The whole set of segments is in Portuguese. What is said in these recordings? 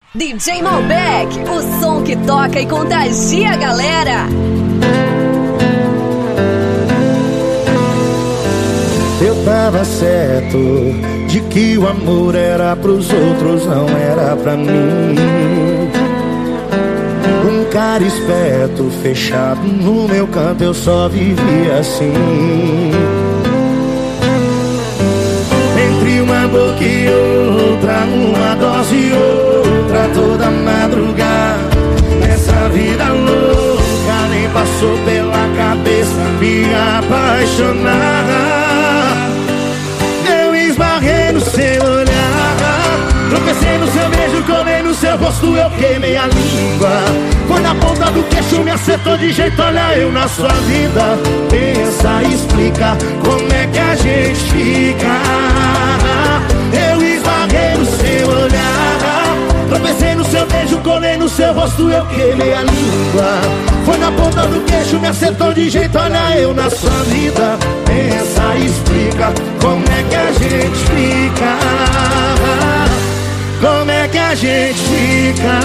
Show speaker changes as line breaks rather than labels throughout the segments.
DJ Malbec, o som que toca e contagia a galera.
Eu tava certo de que o amor era pros outros, não era pra mim. Um cara esperto, fechado no meu canto, eu só vivia assim. Entre uma boca e outra, uma dose e outra, toda madrugada. Nessa vida louca, nem passou pela cabeça me apaixonar. Eu esbarrei no seu olhar, tropecei no seu beijo, colei no seu rosto, eu queimei a língua. Foi na ponta do queixo, me acertou de jeito, olha eu na sua vida. Pensa, explica, como é que a gente fica. Eu esbarrei no seu olhar, tropecei no seu beijo, colei no seu rosto, eu queimei a língua. Foi na ponta do queixo, me acertou de jeito, olha eu na sua vida. Pensa, explica, como é que a gente fica. Como é que a gente fica.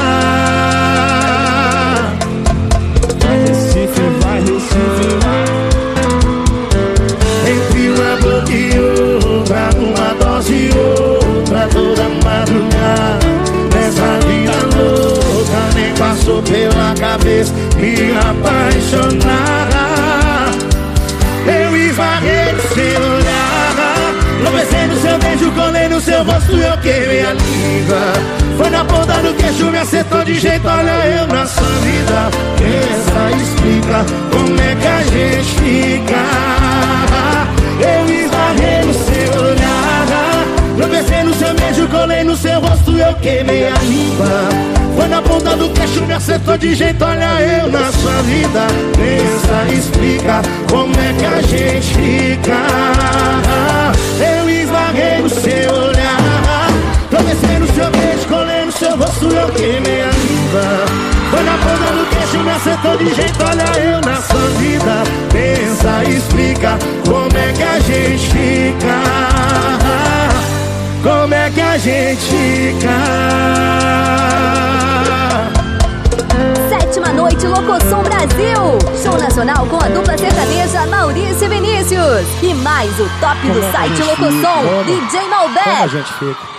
Vai Recife, vai. Entre uma boca e outra, uma dose e outra, toda madrugada. Nessa vida louca, nem passou pela cabeça me apaixonar. Eu esbarrei no seu olhar, tropecei no seu beijo, colei no seu rosto, eu queimei a língua. Foi na ponta do queixo, me acertou de jeito, olha eu na sua vida. Pensa, explica, como é que a gente fica. Eu esbarrei no seu olhar, tropecei no seu beijo, colei no seu rosto, eu queimei a língua. Foi na ponta do queixo, me acertou de jeito, olha eu na sua vida. Pensa, explica, como é que a gente fica. Eu esbarrei no seu olhar, tropecei no seu beijo, colei no seu rosto, eu queimei a língua. Foi na ponta do queixo, me acertou de jeito, olha eu na sua vida. Pensa, explica, como é que a gente fica. Como é que a gente fica.
Sétima noite Locosom Brasil, show nacional com a dupla sertaneja Maurício e Vinícius. E mais o top do site Locosom, DJ Malbec.
Como a gente fica.